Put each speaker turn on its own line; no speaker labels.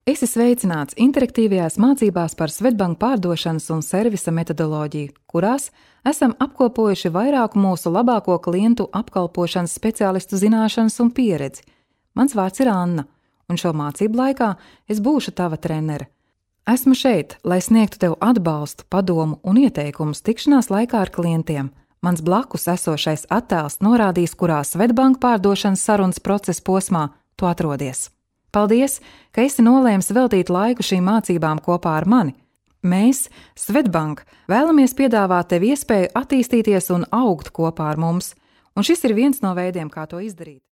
Esi sveicināts interaktīvajās mācībās par Swedbank pārdošanas un servisa metodoloģiju, kurās esam apkopojuši vairāku mūsu labāko klientu apkalpošanas speciālistu zināšanas un pieredzi. Mans vārds ir Anna, un šo mācību laikā es būšu tava trenere. Esmu šeit, lai sniegtu tev atbalstu, padomu un ieteikumus tikšanās laikā ar klientiem. Mans blakus esošais attēls norādīs, kurā Swedbank pārdošanas sarunas procesa posmā tu atrodies. Paldies, ka esi nolēmis veltīt laiku šīm mācībām kopā ar mani. Mēs, Swedbank, vēlamies piedāvāt tev iespēju attīstīties un augt kopā ar mums, un šis ir viens no veidiem, kā to izdarīt.